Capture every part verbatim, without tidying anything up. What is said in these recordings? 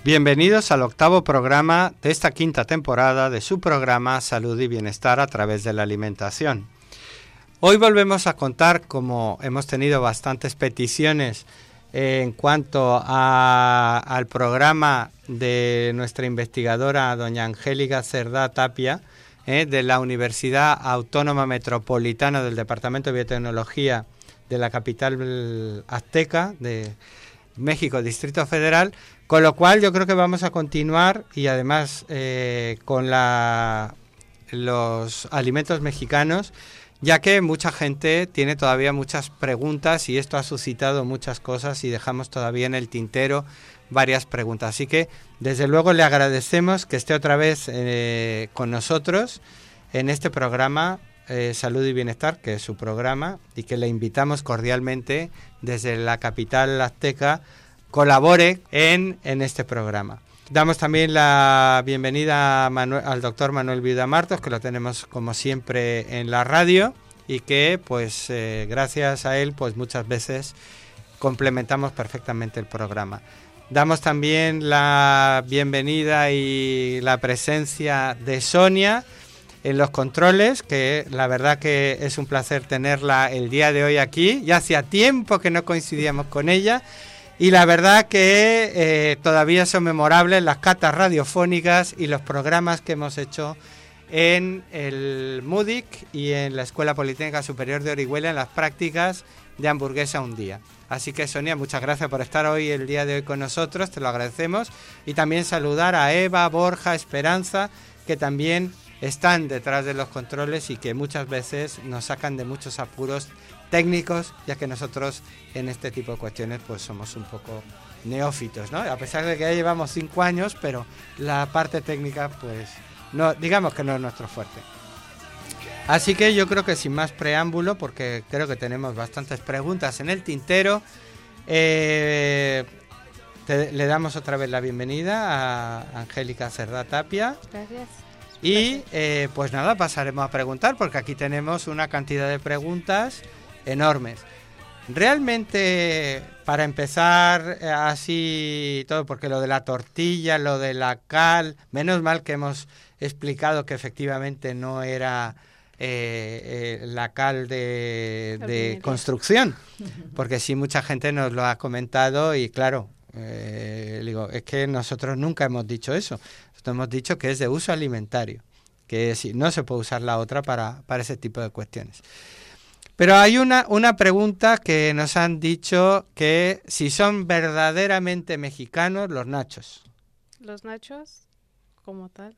Bienvenidos al octavo programa de esta quinta temporada de su programa Salud y Bienestar a través de la alimentación. Hoy volvemos a contar, como hemos tenido bastantes peticiones eh, en cuanto a, al programa de nuestra investigadora doña Angélica Cerdá Tapia, eh, de la Universidad Autónoma Metropolitana del Departamento de Biotecnología de la capital azteca de México, Distrito Federal, con lo cual yo creo que vamos a continuar y además eh, con la, los alimentos mexicanos, ya que mucha gente tiene todavía muchas preguntas y esto ha suscitado muchas cosas y dejamos todavía en el tintero varias preguntas. Así que desde luego le agradecemos que esté otra vez eh, con nosotros en este programa eh, Salud y Bienestar, que es su programa, y que le invitamos cordialmente desde la capital azteca colabore en, en este programa. Damos también la bienvenida a Manuel, al doctor Manuel Viudamartos, que lo tenemos como siempre en la radio y que pues eh, gracias a él pues muchas veces complementamos perfectamente el programa. Damos también la bienvenida y la presencia de Sonia en los controles, que la verdad que es un placer tenerla el día de hoy aquí. Ya hacía tiempo que no coincidíamos con ella. Y la verdad que eh, todavía son memorables las catas radiofónicas y los programas que hemos hecho en el MUDIC y en la Escuela Politécnica Superior de Orihuela en las prácticas de hamburguesa un día. Así que Sonia, muchas gracias por estar hoy el día de hoy con nosotros, te lo agradecemos. Y también saludar a Eva, Borja, Esperanza, que también están detrás de los controles y que muchas veces nos sacan de muchos apuros técnicos, ya que nosotros en este tipo de cuestiones pues somos un poco neófitos, ¿no? A pesar de que ya llevamos cinco años, pero la parte técnica pues no, digamos que no es nuestro fuerte. Así que yo creo que sin más preámbulo, porque creo que tenemos bastantes preguntas en el tintero, eh, te, le damos otra vez la bienvenida a Angélica Cerdá Tapia. Gracias. Y eh, pues nada, pasaremos a preguntar, porque aquí tenemos una cantidad de preguntas enormes. Realmente, para empezar eh, así todo, porque lo de la tortilla, lo de la cal, menos mal que hemos explicado que efectivamente no era eh, eh, la cal de, de construcción, porque sí mucha gente nos lo ha comentado y claro, eh, digo, es que nosotros nunca hemos dicho eso. Nosotros hemos dicho que es de uso alimentario, que si no se puede usar la otra para, para ese tipo de cuestiones. Pero hay una, una pregunta que nos han dicho, que si son verdaderamente mexicanos los nachos. Los nachos, como tal,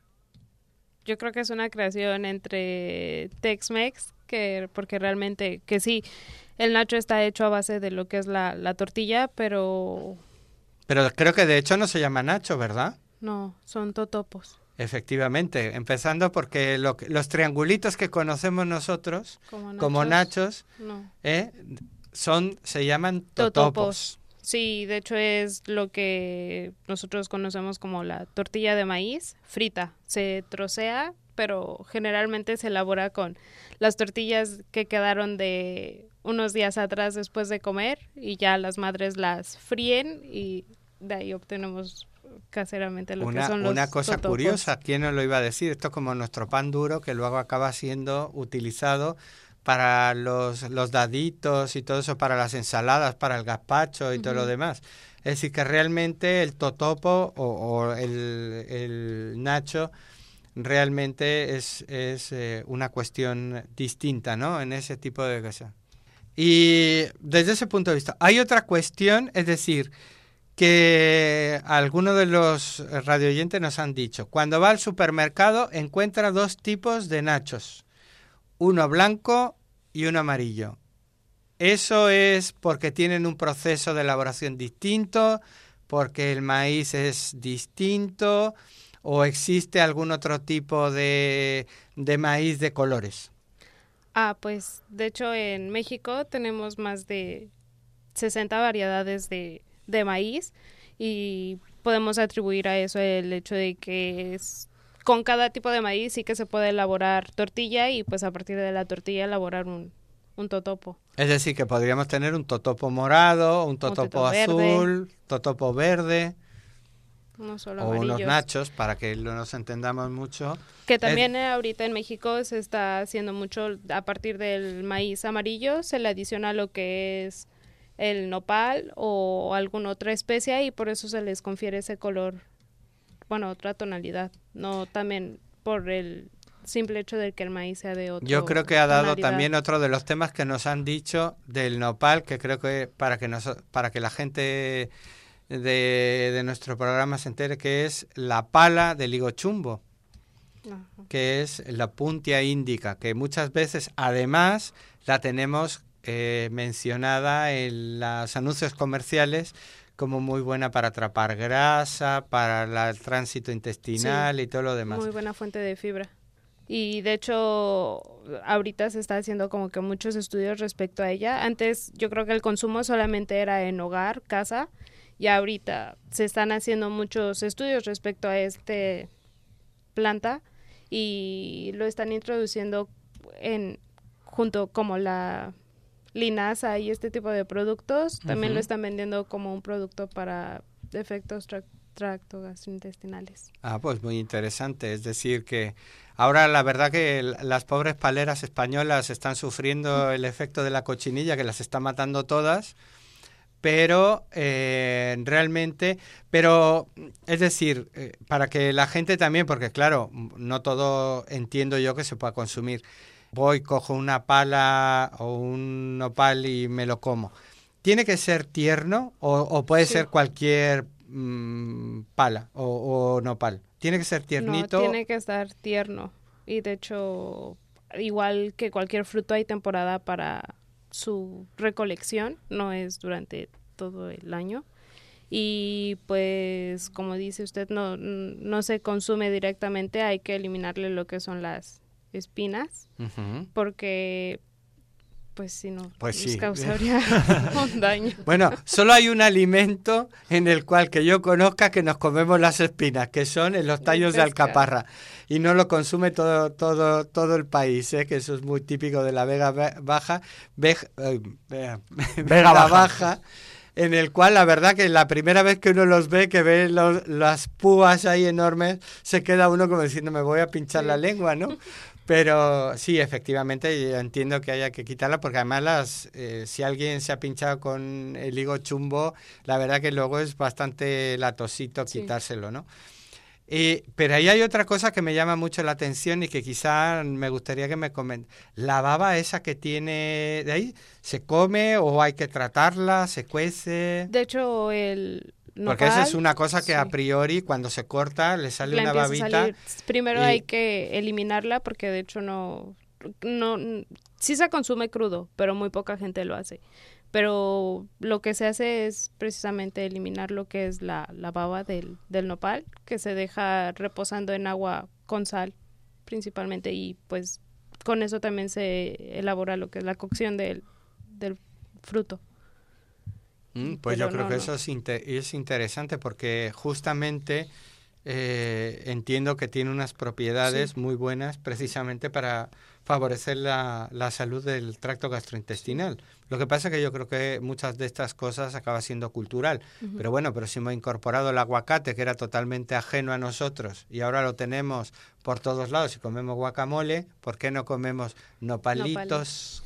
yo creo que es una creación entre Tex-Mex, que porque realmente, que sí, el nacho está hecho a base de lo que es la, la tortilla, pero... Pero creo que de hecho no se llama nacho, ¿verdad? No, son totopos. Efectivamente, empezando porque lo, los triangulitos que conocemos nosotros como nachos, como nachos no. eh, son, se llaman totopos. totopos. Sí, de hecho es lo que nosotros conocemos como la tortilla de maíz frita. Se trocea, pero generalmente se elabora con las tortillas que quedaron de unos días atrás después de comer y ya las madres las fríen y de ahí obtenemos caseramente lo una, que son los una cosa totopos. Curiosa, ¿quién nos lo iba a decir? Esto es como nuestro pan duro, que luego acaba siendo utilizado para los, los daditos y todo eso, para las ensaladas, para el gazpacho y uh-huh. todo lo demás. Es decir, que realmente el totopo o, o el, el nacho realmente es, es eh, una cuestión distinta, ¿no? En ese tipo de cosas. Y desde ese punto de vista, hay otra cuestión, es decir, que algunos de los radioyentes nos han dicho, cuando va al supermercado encuentra dos tipos de nachos, uno blanco y uno amarillo. ¿Eso es porque tienen un proceso de elaboración distinto, porque el maíz es distinto o existe algún otro tipo de, de maíz de colores? Ah, pues de hecho en México tenemos más de sesenta variedades de de maíz y podemos atribuir a eso el hecho de que es, con cada tipo de maíz sí que se puede elaborar tortilla y pues a partir de la tortilla elaborar un, un totopo. Es decir, que podríamos tener un totopo morado, un totopo un azul, verde. totopo verde. no solo o amarillos. unos nachos, para que lo nos entendamos mucho. Que también es... ahorita en México se está haciendo mucho a partir del maíz amarillo, se le adiciona lo que es el nopal o alguna otra especia y por eso se les confiere ese color, bueno, otra tonalidad, no también por el simple hecho de que el maíz sea de otro. Yo creo que ha dado tonalidad. También otro de los temas que nos han dicho del nopal, que creo que para que nos, para que la gente de, de nuestro programa se entere, que es la pala del higo chumbo, Ajá. que es la puntia índica, que muchas veces además la tenemos eh, mencionada en los anuncios comerciales como muy buena para atrapar grasa, para la, el tránsito intestinal sí, y todo lo demás. Muy buena fuente de fibra. Y de hecho, ahorita se está haciendo como que muchos estudios respecto a ella. Antes yo creo que el consumo solamente era en hogar, casa, y ahorita se están haciendo muchos estudios respecto a este planta y lo están introduciendo en junto como la linaza y este tipo de productos. También uh-huh. lo están vendiendo como un producto para efectos tra- tracto gastrointestinales. Ah, pues muy interesante. Es decir que ahora la verdad que las pobres paleras españolas están sufriendo el efecto de la cochinilla que las está matando todas, pero eh, realmente, pero es decir, eh, para que la gente también, porque claro, no todo entiendo yo que se pueda consumir. Voy, cojo una pala o un nopal y me lo como. ¿Tiene que ser tierno o, o puede sí. ser cualquier mmm, pala o, o nopal? ¿Tiene que ser tiernito? No, tiene que estar tierno. Y de hecho, igual que cualquier fruto, hay temporada para su recolección. No es durante todo el año. Y pues, como dice usted, no, no se consume directamente. Hay que eliminarle lo que son las espinas, uh-huh. porque pues si no pues nos sí. causaría un daño. Bueno, solo hay un alimento en el cual que yo conozca que nos comemos las espinas, que son en los tallos de alcaparra, y no lo consume todo todo todo el país, ¿eh? Que eso es muy típico de la Vega Baja, Vega, eh, Vega, Vega Baja. Baja, en el cual la verdad que la primera vez que uno los ve, que ve los, las púas ahí enormes, se queda uno como diciendo me voy a pinchar sí. la lengua, ¿no? Pero sí, efectivamente, yo entiendo que haya que quitarla porque además las, eh, si alguien se ha pinchado con el higo chumbo, la verdad que luego es bastante latosito sí. quitárselo, ¿no? Y, pero ahí hay otra cosa que me llama mucho la atención y que quizá me gustaría que me comenten. La baba esa que tiene de ahí, ¿se come o hay que tratarla, se cuece? De hecho, el... Nopal, porque eso es una cosa que sí. a priori cuando se corta le sale le una babita. Primero y... hay que eliminarla porque de hecho no, no, sí se consume crudo, pero muy poca gente lo hace. Pero lo que se hace es precisamente eliminar lo que es la, la baba del, del nopal, que se deja reposando en agua con sal principalmente y pues con eso también se elabora lo que es la cocción del, del fruto. Mm, pues Pero yo creo no, que no. eso es, inter- es interesante porque justamente eh, entiendo que tiene unas propiedades sí. muy buenas precisamente para favorecer la, la salud del tracto gastrointestinal. Lo que pasa es que yo creo que muchas de estas cosas acaba siendo cultural. Uh-huh. Pero bueno, pero si hemos incorporado el aguacate, que era totalmente ajeno a nosotros, y ahora lo tenemos por todos lados y comemos guacamole, ¿por qué no comemos nopalitos?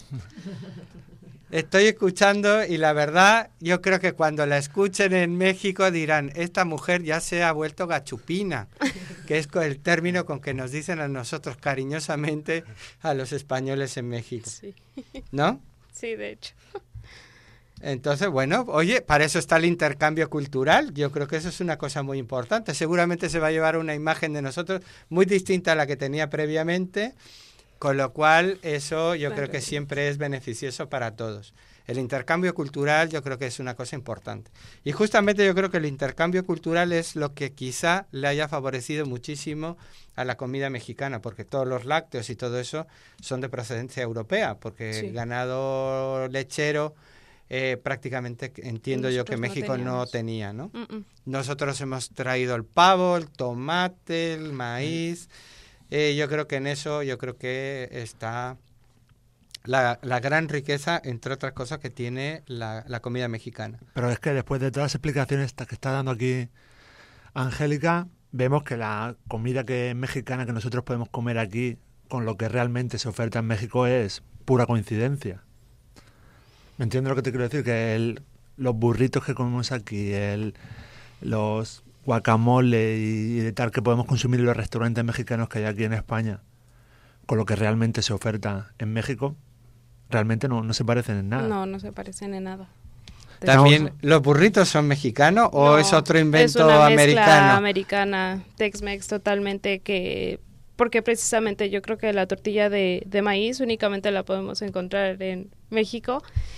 Estoy escuchando y la verdad, yo creo que cuando la escuchen en México dirán, esta mujer ya se ha vuelto gachupina, que es el término con que nos dicen a nosotros cariñosamente a los españoles en México. Sí. ¿No? Sí, de hecho. Entonces, bueno, oye, para eso está el intercambio cultural. Yo creo que eso es una cosa muy importante. Seguramente se va a llevar una imagen de nosotros muy distinta a la que tenía previamente. Con lo cual, eso yo claro, creo que sí. siempre es beneficioso para todos. El intercambio cultural yo creo que es una cosa importante. Y justamente yo creo que el intercambio cultural es lo que quizá le haya favorecido muchísimo a la comida mexicana, porque todos los lácteos y todo eso son de procedencia europea, porque sí. el ganado lechero eh, prácticamente entiendo Nosotros yo que México no, no tenía, ¿no? Uh-uh. Nosotros hemos traído el pavo, el tomate, el maíz... Eh, yo creo que en eso, yo creo que está la, la gran riqueza, entre otras cosas, que tiene la, la comida mexicana. Pero es que después de todas las explicaciones que está dando aquí Angélica, vemos que la comida que es mexicana que nosotros podemos comer aquí con lo que realmente se oferta en México es pura coincidencia. ¿Me entiendes lo que te quiero decir? Que el, los burritos que comemos aquí, el, los guacamole y, y de tal que podemos consumir en los restaurantes mexicanos que hay aquí en España, con lo que realmente se oferta en México, realmente no, no se parecen en nada. No, no se parecen en nada. ¿También los burritos son mexicanos o no, es otro invento es una americano? Mezcla americana, Tex-Mex totalmente, que porque precisamente yo creo que la tortilla de, de maíz únicamente la podemos encontrar en México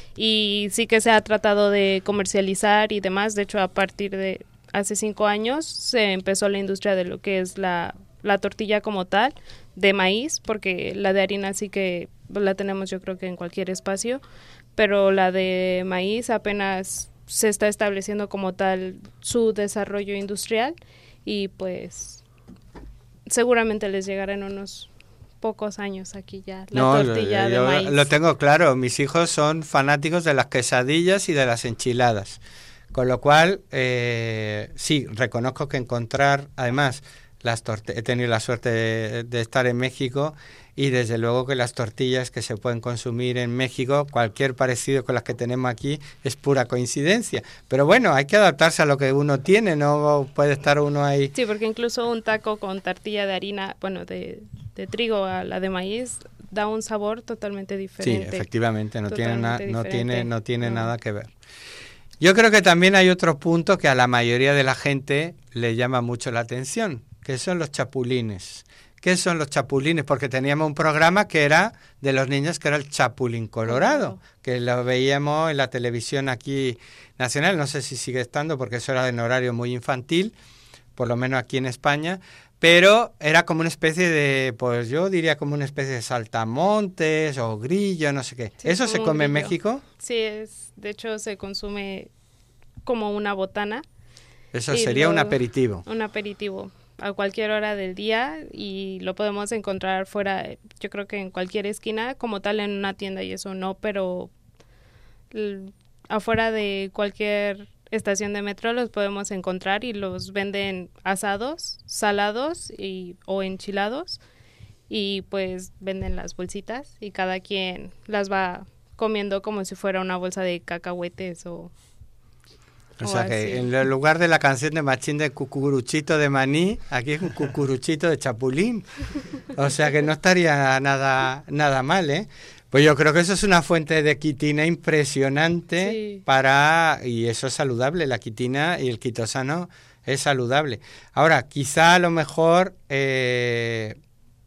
y sí que se ha tratado de comercializar y demás. De hecho, a partir de hace cinco años se empezó la industria de lo que es la, la tortilla como tal de maíz, porque la de harina sí que la tenemos yo creo que en cualquier espacio, pero la de maíz apenas se está estableciendo como tal su desarrollo industrial y pues seguramente les llegará en unos pocos años aquí ya la no, tortilla yo de maíz. Lo tengo claro, mis hijos son fanáticos de las quesadillas y de las enchiladas, con lo cual eh, sí, reconozco que encontrar, además, las torte- he tenido la suerte de, de estar en México y desde luego que las tortillas que se pueden consumir en México, cualquier parecido con las que tenemos aquí es pura coincidencia. Pero bueno, hay que adaptarse a lo que uno tiene, no puede estar uno ahí. Sí, porque incluso un taco con tortilla de harina, bueno, de, de trigo a la de maíz, da un sabor totalmente diferente. Sí, efectivamente, no tiene, na- no tiene, no tiene no. nada que ver. Yo creo que también hay otro punto que a la mayoría de la gente le llama mucho la atención, que son los chapulines. ¿Qué son los chapulines? Porque teníamos un programa que era de los niños, que era el Chapulín Colorado, oh. que lo veíamos en la televisión aquí nacional, no sé si sigue estando porque eso era en horario muy infantil, por lo menos aquí en España, pero era como una especie de, pues yo diría como una especie de saltamontes o grillo, no sé qué. Sí, ¿eso se come en México? Sí, es, de hecho se consume como una botana. Eso sería lo, un aperitivo. Un aperitivo. A cualquier hora del día y lo podemos encontrar fuera, yo creo que en cualquier esquina, como tal en una tienda y eso no, pero l- afuera de cualquier estación de metro los podemos encontrar y los venden asados, salados y o enchilados y pues venden las bolsitas y cada quien las va comiendo como si fuera una bolsa de cacahuetes o... O sea que en el lugar de la canción de Machín de cucuruchito de maní, aquí es un cucuruchito de chapulín. O sea que no estaría nada nada mal, ¿eh? Pues yo creo que eso es una fuente de quitina impresionante sí. para... Y eso es saludable, la quitina y el quitosano es saludable. Ahora, quizá a lo mejor eh,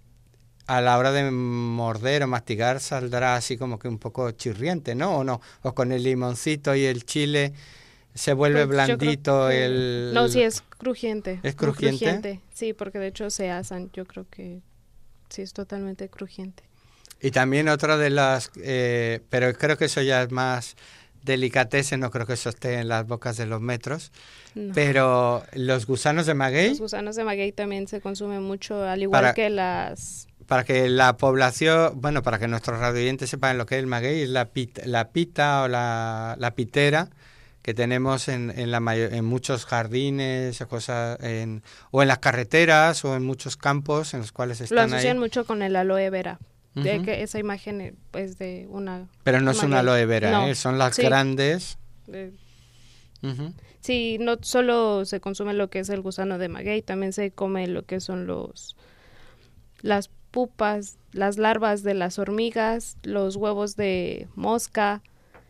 a la hora de morder o mastigar saldrá así como que un poco chirriante, ¿no? O no, o con el limoncito y el chile... Se vuelve pues blandito que, el... No, sí, es crujiente. ¿Es crujiente? crujiente? Sí, porque de hecho se asan. Yo creo que sí es totalmente crujiente. Y también otra de las... Eh, pero creo que eso ya es más delicatessen, no creo que eso esté en las bocas de los metros. No. Pero los gusanos de maguey... Los gusanos de maguey también se consumen mucho, al igual para, que las... Para que la población... Bueno, para que nuestros radioyentes sepan lo que es el maguey, es la pita, la pita o la, la pitera... que tenemos en, en, la mayor, en muchos jardines o, cosas en, o en las carreteras o en muchos campos en los cuales están ahí. Lo asocian ahí. mucho con el aloe vera, uh-huh. de que esa imagen es pues, de una... Pero no es una aloe vera, no. ¿eh? Son las sí. grandes. De... Uh-huh. Sí, no solo se consume lo que es el gusano de maguey, también se come lo que son los las pupas, las larvas de las hormigas, los huevos de mosca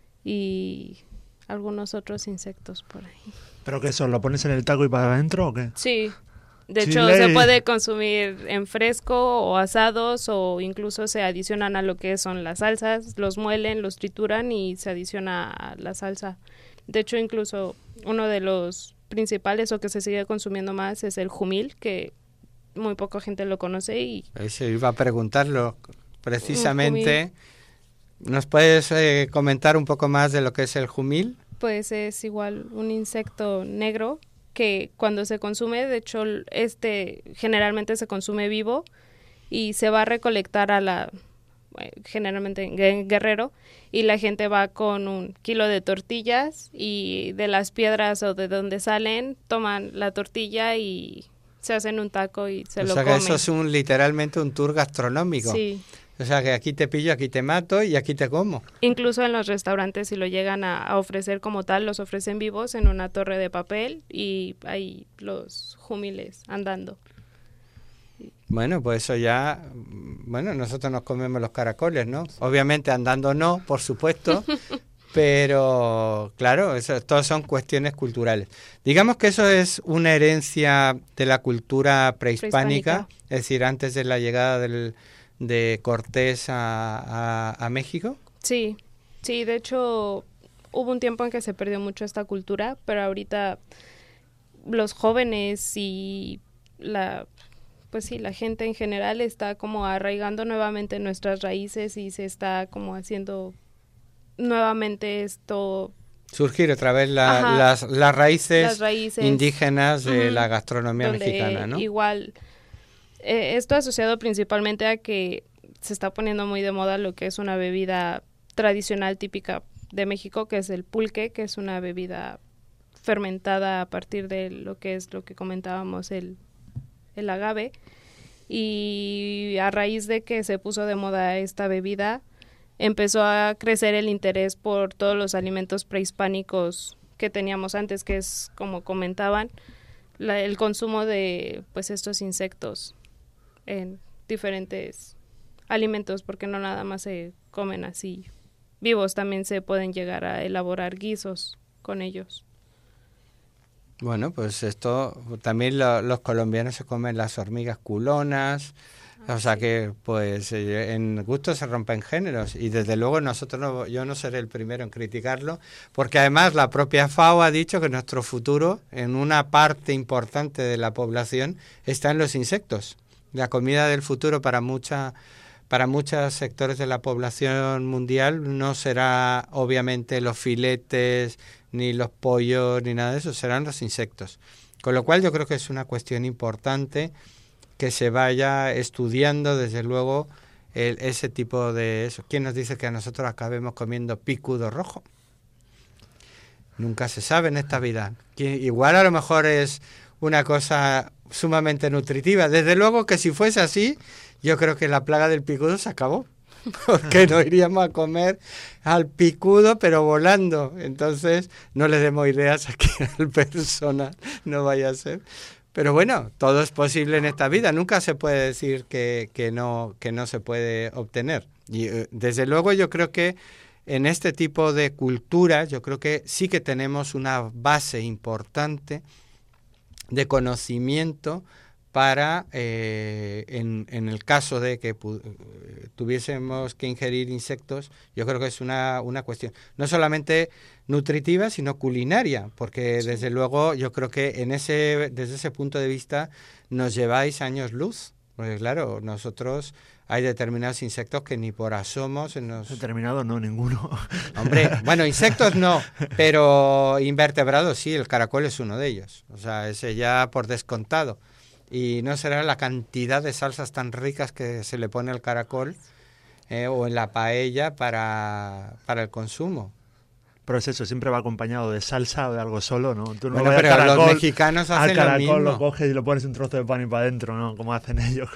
y... algunos otros insectos por ahí. ¿Pero qué eso? ¿Lo pones en el taco y para adentro o qué? Sí, de Chile. hecho se puede consumir en fresco o asados o incluso se adicionan a lo que son las salsas, los muelen, los trituran y se adiciona a la salsa. De hecho incluso uno de los principales o que se sigue consumiendo más es el jumil, que muy poca gente lo conoce y... Se iba a preguntarlo precisamente... ¿Nos puedes eh, comentar un poco más de lo que es el jumil? Pues es igual un insecto negro que cuando se consume, de hecho, este generalmente se consume vivo y se va a recolectar a la eh, generalmente en Guerrero, y la gente va con un kilo de tortillas y de las piedras o de donde salen toman la tortilla y se hacen un taco y se o lo sea comen. que eso es un literalmente un tour gastronómico. Sí. O sea que aquí te pillo, aquí te mato y aquí te como. Incluso en los restaurantes, si lo llegan a, a ofrecer como tal, los ofrecen vivos en una torre de papel y hay los júmiles andando. Bueno, pues eso ya, bueno, nosotros nos comemos los caracoles, ¿no? Obviamente andando no, por supuesto, pero claro, eso, todas son cuestiones culturales. Digamos que eso es una herencia de la cultura prehispánica, Prehispánica. es decir, antes de la llegada del, de Cortés a, a, a México. Sí, sí, de hecho hubo un tiempo en que se perdió mucho esta cultura, pero ahorita los jóvenes y la, pues sí, la gente en general está como arraigando nuevamente nuestras raíces y se está como haciendo nuevamente esto. Surgir otra vez la, Ajá, las, las raíces, las raíces indígenas de ujú, la gastronomía donde mexicana, ¿no? Igual, eh, esto asociado principalmente a que se está poniendo muy de moda lo que es una bebida tradicional típica de México, que es el pulque, que es una bebida fermentada a partir de lo que es lo que comentábamos, el, el agave. Y a raíz de que se puso de moda esta bebida, empezó a crecer el interés por todos los alimentos prehispánicos que teníamos antes, que es, como comentaban, la, el consumo de pues estos insectos en diferentes alimentos, porque no nada más se comen así vivos, también se pueden llegar a elaborar guisos con ellos. Bueno, pues esto, también lo, los colombianos se comen las hormigas culonas, ah, o sea sí. que pues en gusto se rompen géneros y desde luego nosotros no, yo no seré el primero en criticarlo, porque además la propia FAO ha dicho que nuestro futuro en una parte importante de la población está en los insectos. La comida del futuro para mucha Para muchos sectores de la población mundial no será obviamente los filetes, ni los pollos, ni nada de eso, serán los insectos. Con lo cual yo creo que es una cuestión importante que se vaya estudiando desde luego el, ese tipo de eso. ¿Quién nos dice que a nosotros acabemos comiendo picudo rojo? Nunca se sabe en esta vida. Igual a lo mejor es una cosa sumamente nutritiva. Desde luego que si fuese así, yo creo que la plaga del picudo se acabó, porque no iríamos a comer al picudo, pero volando. Entonces, no le demos ideas aquí al personal, no vaya a ser. Pero bueno, todo es posible en esta vida. Nunca se puede decir que, que, no, que no se puede obtener. Y desde luego yo creo que en este tipo de cultura, yo creo que sí que tenemos una base importante de conocimiento para, eh, en, en el caso de que pu- tuviésemos que ingerir insectos, yo creo que es una, una cuestión no solamente nutritiva, sino culinaria, porque sí. desde luego yo creo que en ese desde ese punto de vista nos lleváis años luz, porque claro, nosotros hay determinados insectos que ni por asomo se nos... Determinados no, ninguno. Hombre, bueno, insectos no, pero invertebrados sí, el caracol es uno de ellos, o sea, ese ya por descontado. Y no será la cantidad de salsas tan ricas que se le pone al caracol eh, o en la paella para, para el consumo. Pero es eso, siempre va acompañado de salsa o de algo solo, ¿no? Tú no bueno, lo pero caracol, los mexicanos hacen al caracol lo mismo. Lo coges y lo pones un trozo de pan y para adentro, ¿no? Como hacen ellos.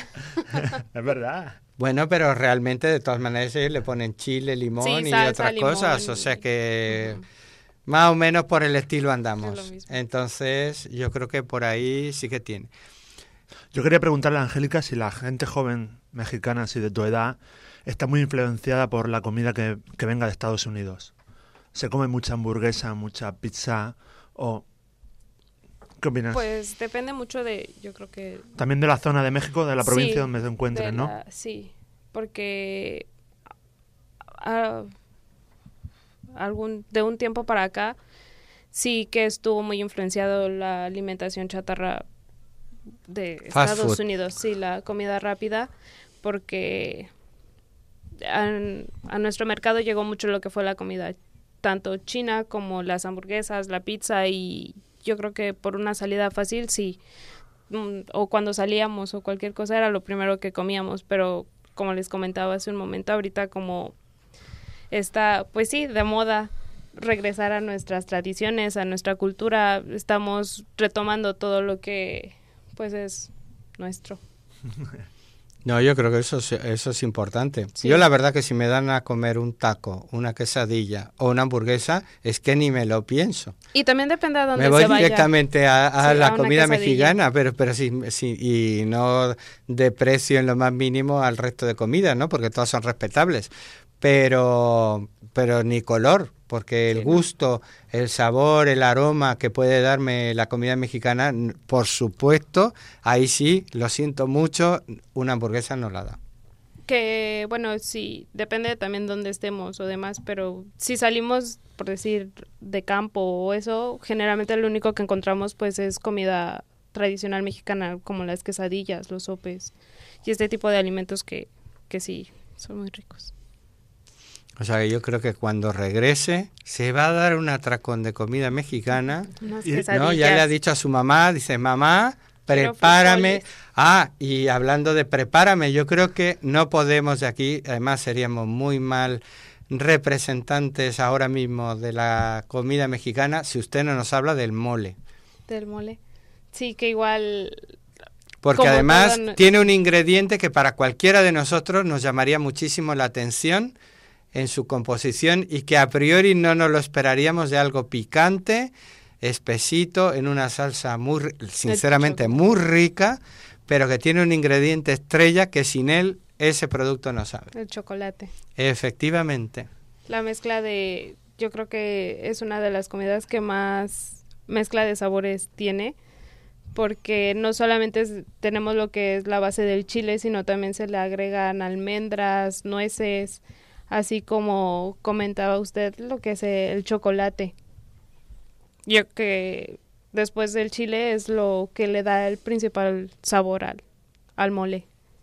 Es verdad. Bueno, pero realmente de todas maneras ellos le ponen chile, limón sí, y salsa, otras limón, cosas, o sea que... Uh-huh. Más o menos por el estilo andamos. Es lo mismo. Entonces, yo creo que por ahí sí que tiene. Yo quería preguntarle a Angélica si la gente joven mexicana, así de tu edad, está muy influenciada por la comida que, que venga de Estados Unidos. ¿Se come mucha hamburguesa, mucha pizza o...? ¿Qué opinas? Pues depende mucho de, yo creo que... También de la zona de México, de la provincia sí, donde se encuentren, ¿no? La, sí, porque... Uh, algún de un tiempo para acá sí que estuvo muy influenciado la alimentación chatarra de Fast Estados food. Unidos, sí, la comida rápida, porque a, a nuestro mercado llegó mucho lo que fue la comida, tanto china como las hamburguesas, la pizza, y yo creo que por una salida fácil, sí, o cuando salíamos o cualquier cosa era lo primero que comíamos, pero como les comentaba hace un momento, ahorita como está, pues sí, de moda regresar a nuestras tradiciones, a nuestra cultura, estamos retomando todo lo que pues es nuestro. No, yo creo que eso es, eso es importante. Sí. Yo la verdad que si me dan a comer un taco, una quesadilla o una hamburguesa, es que ni me lo pienso. Y también depende de dónde me voy se vaya. directamente a, a Sí, la a una comida quesadilla. mexicana, pero pero sí, sí, y no deprecio en lo más mínimo al resto de comidas, ¿no? Porque todas son respetables. Pero pero ni color, porque el Sí, gusto, el sabor, el aroma que puede darme la comida mexicana, por supuesto, ahí sí, lo siento mucho, una hamburguesa no la da. Que, bueno, sí, depende también dónde estemos o demás, pero si salimos, por decir, de campo o eso, generalmente lo único que encontramos pues es comida tradicional mexicana, como las quesadillas, los sopes y este tipo de alimentos que, que sí, son muy ricos. O sea que yo creo que cuando regrese se va a dar un atracón de comida mexicana. Unas Y- quesadillas. ¿No? Ya le ha dicho a su mamá, dice, mamá, Quiero prepárame. frijoles. Ah, y hablando de prepárame, yo creo que no podemos de aquí, además seríamos muy mal representantes ahora mismo de la comida mexicana si usted no nos habla del mole. Del mole. Sí, que igual... Porque Como además todo no- tiene un ingrediente que para cualquiera de nosotros nos llamaría muchísimo la atención en su composición y que a priori no nos lo esperaríamos de algo picante, espesito, en una salsa muy, ri- sinceramente chocolate. muy rica, pero que tiene un ingrediente estrella que sin él ese producto no sabe. El chocolate. Efectivamente. La mezcla de... Yo creo que es una de las comidas que más mezcla de sabores tiene, porque no solamente es- tenemos lo que es la base del chile, sino también se le agregan almendras, nueces, así como comentaba usted lo que es el chocolate. Yo que después del chile es lo que le da el principal sabor al, al mole.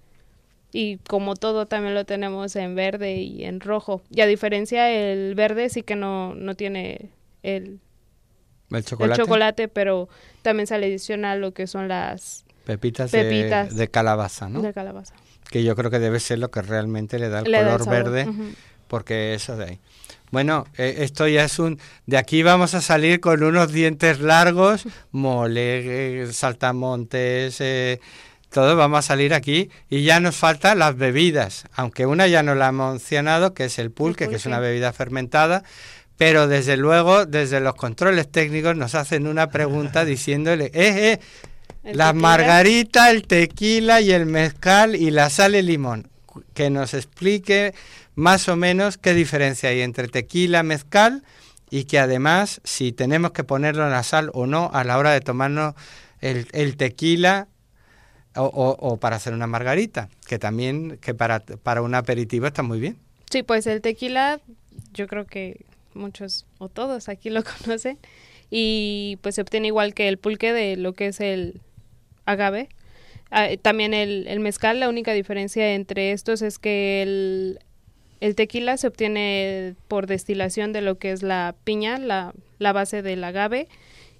Y como todo también lo tenemos en verde y en rojo. Y a diferencia el verde sí que no, no tiene el, El el chocolate. chocolate, pero también se le adiciona lo que son las Pepitas, Pepitas. De, de calabaza, ¿no? de calabaza. Que yo creo que debe ser lo que realmente le da el Le da el color sabor. verde. Ujú. Porque eso de ahí. Bueno, eh, esto ya es un... De aquí vamos a salir con unos dientes largos, mole, eh, saltamontes, eh, todo vamos a salir aquí. Y ya nos faltan las bebidas, aunque una ya nos la hemos mencionado, que es el pulque, El que es pulque. una bebida fermentada. Pero desde luego, desde los controles técnicos nos hacen una pregunta diciéndole, eh, eh, El la tequila. margarita, el tequila y el mezcal y la sal y limón. Que nos explique más o menos qué diferencia hay entre tequila, mezcal y que además si tenemos que ponerlo en la sal o no a la hora de tomarnos el, el tequila o, o, o para hacer una margarita, que también que para, para un aperitivo está muy bien. Sí, pues el tequila, yo creo que muchos o todos aquí lo conocen. Y pues se obtiene igual que el pulque de lo que es el agave. Ah, también el, el mezcal, la única diferencia entre estos es que el, el tequila se obtiene por destilación de lo que es la piña, la, la base del agave.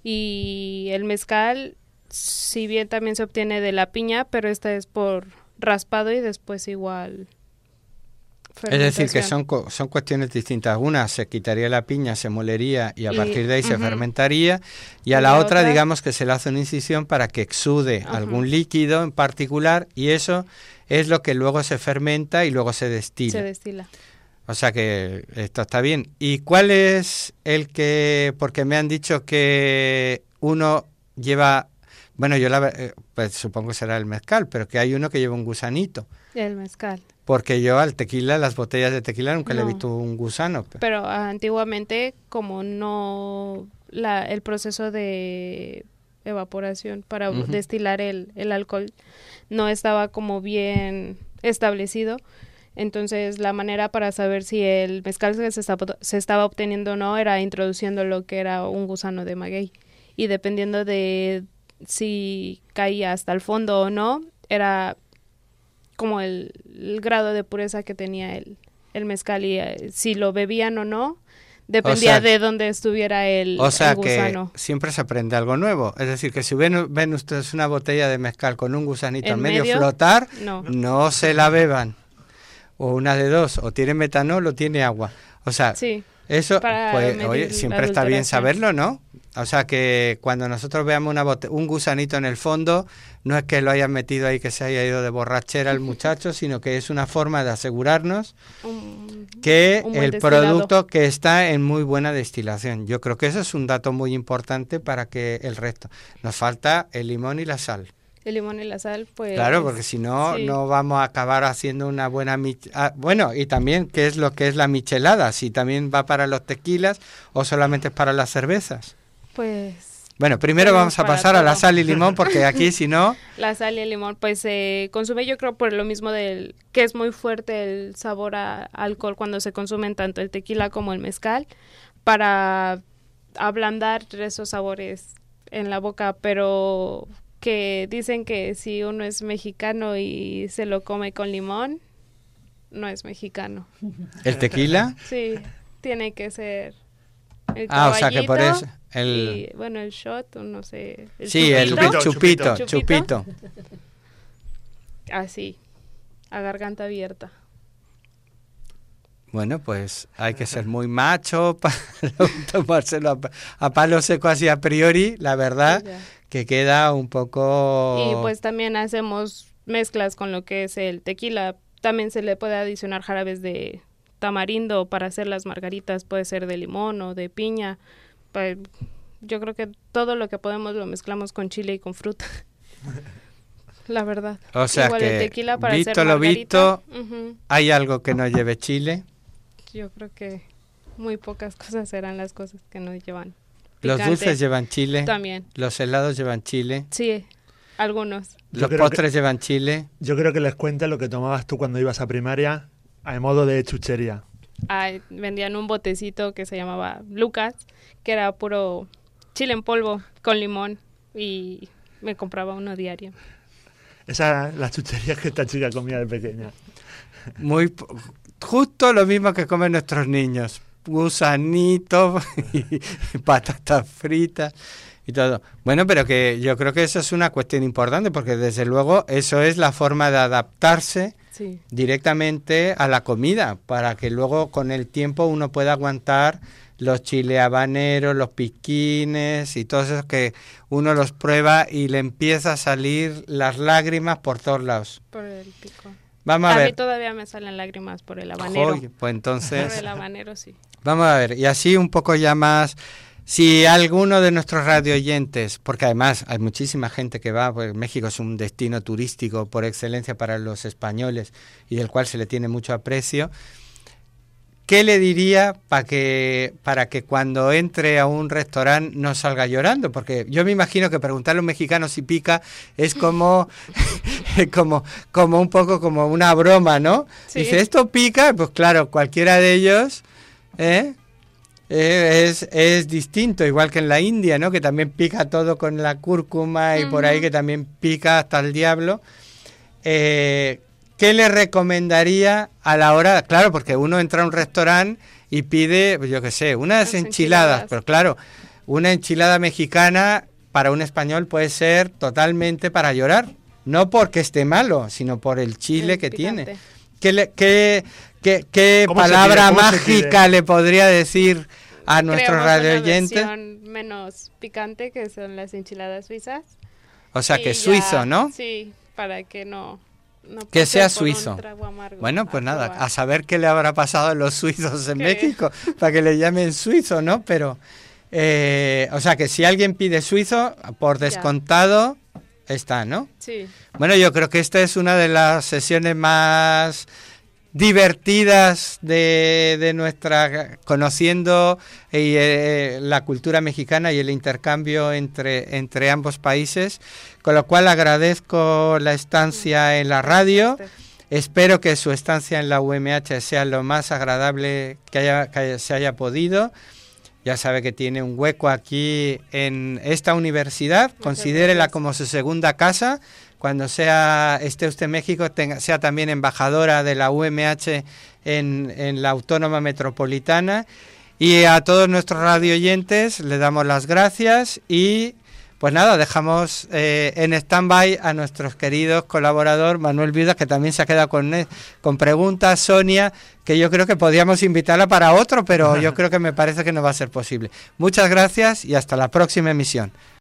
Y el mezcal, si bien también se obtiene de la piña, pero esta es por raspado y después igual... Es decir, que fermentación. son, co- son cuestiones distintas. Una se quitaría la piña, se molería y a Y- partir de ahí se ujú. fermentaría. Y a Y la, la otra, otra- digamos que se le hace una incisión para que exude Ajá. algún líquido en particular y eso es lo que luego se fermenta y luego se destila. Se destila. O sea que esto está bien. ¿Y cuál es el que, porque me han dicho que uno lleva, bueno, yo la, ver- eh, pues supongo que será el mezcal, pero que hay uno que lleva un gusanito? El mezcal. Porque yo al tequila, las botellas de tequila nunca le he No. visto un gusano. pe- Pero ah, antiguamente, como no la, el proceso de evaporación para Ujú. destilar el, el alcohol no estaba como bien establecido, entonces la manera para saber si el mezcal que se estaba, se estaba obteniendo o no era introduciendo lo que era un gusano de maguey, y dependiendo de si caía hasta el fondo o no, era como el, el grado de pureza que tenía el, el mezcal, y eh, si lo bebían o no, dependía sea- de dónde estuviera el, O sea el gusano. que siempre se aprende algo nuevo. Es decir, que si ven, ven ustedes una botella de mezcal con un gusanito ¿En en medio, medio? flotar, No. no se la beban. o una de dos, o tiene metanol o tiene agua. O sea, sí, eso, para pues, medir oye, la siempre está bien adulteración. saberlo, ¿no? O sea, que cuando nosotros veamos una bote- un gusanito en el fondo, no es que lo hayan metido ahí, que se haya ido de borrachera el muchacho, sino que es una forma de asegurarnos Un- que un buen el destilado. producto que está en muy buena destilación. Yo creo que eso es un dato muy importante para que el resto. Nos falta el limón y la sal. El limón y la sal, pues... Claro, porque si no, sí. no vamos a acabar haciendo una buena... mich- ah, bueno, y también, ¿qué es lo que es la michelada? Si también va para los tequilas o solamente es para las cervezas. Pues Bueno, primero Tenemos vamos a para pasar a la todo. sal y limón, porque aquí si no... la sal y el limón, pues se consume yo creo por lo mismo del que es muy fuerte el sabor a alcohol cuando se consumen tanto el tequila como el mezcal, para ablandar esos sabores en la boca, pero que dicen que si uno es mexicano y se lo come con limón, no es mexicano. ¿El tequila? Sí, tiene que ser el Ah, o sea que por caballito eso... El, y, bueno, el shot, o no sé. El sí, el chupito. chupito, Chupito. chupito. Así, a garganta abierta. Bueno, pues hay que ser muy macho para tomárselo a, a palo seco así a priori, la verdad, Sí, ya. que queda un poco... Y pues también hacemos mezclas con lo que es el tequila. También se le puede adicionar jarabes de tamarindo para hacer las margaritas, puede ser de limón o de piña. Pues, yo creo que todo lo que podemos lo mezclamos con chile y con fruta. La verdad. O sea Igual que, el tequila para visto hacer lo margarita. visto, Ujú. ¿hay algo que no lleve chile? Yo creo que muy pocas cosas serán las cosas que no llevan Los picante. dulces llevan chile, También, los helados llevan chile, sí, algunos. Yo los creo postres llevan chile. Yo creo que les cuentes lo que tomabas tú cuando ibas a primaria a modo de chuchería. Ah, vendían un botecito que se llamaba Lucas, que era puro chile en polvo con limón, y me compraba uno diario. Ah. Esas las chucherías que esta chica comía de pequeña. Muy po- justo lo mismo que comen nuestros niños, gusanitos y patatas fritas y todo. Bueno, pero que yo creo que eso es una cuestión importante, porque desde luego eso es la forma de adaptarse Sí, directamente a la comida, para que luego con el tiempo uno pueda aguantar los chile habaneros, los piquines y todos esos que uno los prueba y le empieza a salir las lágrimas por todos lados. por el pico. Vamos A, a mí ver. todavía me salen lágrimas por el habanero. Joy, pues Por entonces, el habanero, sí. vamos a ver, y así un poco ya más, si alguno de nuestros radio oyentes, porque además hay muchísima gente que va, pues México es un destino turístico por excelencia para los españoles y del cual se le tiene mucho aprecio, ¿qué le diría para que, para que cuando entre a un restaurante no salga llorando? Porque yo me imagino que preguntarle a un mexicano si pica es como, como, como un poco como una broma, ¿no? Sí. Dice, ¿esto pica? Pues claro, cualquiera de ellos... ¿eh? Eh, es, es distinto, igual que en la India, ¿no? Que también pica todo con la cúrcuma y por ahí Ujú. que también pica hasta el diablo. Eh, ¿Qué le recomendaría a la hora? Claro, porque uno entra a un restaurante y pide, pues yo qué sé, unas Las enchiladas, enchiladas. pero claro, una enchilada mexicana para un español puede ser totalmente para llorar, no porque esté malo, sino por el chile El que picante. tiene. ¿Qué, le- qué, qué, qué ¿Cómo se palabra pide? ¿Cómo se mágica pide? le podría decir a nuestros Creamos radio una oyentes? versión menos picante, que son las enchiladas suizas. O sea, Y que ya- suizo, ¿no? Sí, para que no... no Que pase sea por un suizo. trago amargo Bueno, pues a nada, probar. a saber qué le habrá pasado a los suizos en ¿Qué? México, para que le llamen suizo, ¿no? Pero, eh, o sea, que si alguien pide suizo, por Ya. descontado, está, ¿no? Sí, Bueno, yo creo que esta es una de las sesiones más divertidas de, de nuestra, conociendo eh, la cultura mexicana y el intercambio entre, entre ambos países, con lo cual agradezco la estancia en la radio. Espero que su estancia en la U M H sea lo más agradable que, haya, que se haya podido. Ya sabe que tiene un hueco aquí en esta universidad. Muchas Considérela gracias. como su segunda casa. Cuando sea esté usted en México, tenga, sea también embajadora de la U M H en, en la Autónoma Metropolitana. Y a todos nuestros radio oyentes le damos las gracias y Pues nada, dejamos eh, en stand-by a nuestros queridos colaboradores, Manuel Viudas, que también se ha quedado con, con preguntas, Sonia, que yo creo que podríamos invitarla para otro, pero yo creo que me parece que no va a ser posible. Muchas gracias y hasta la próxima emisión.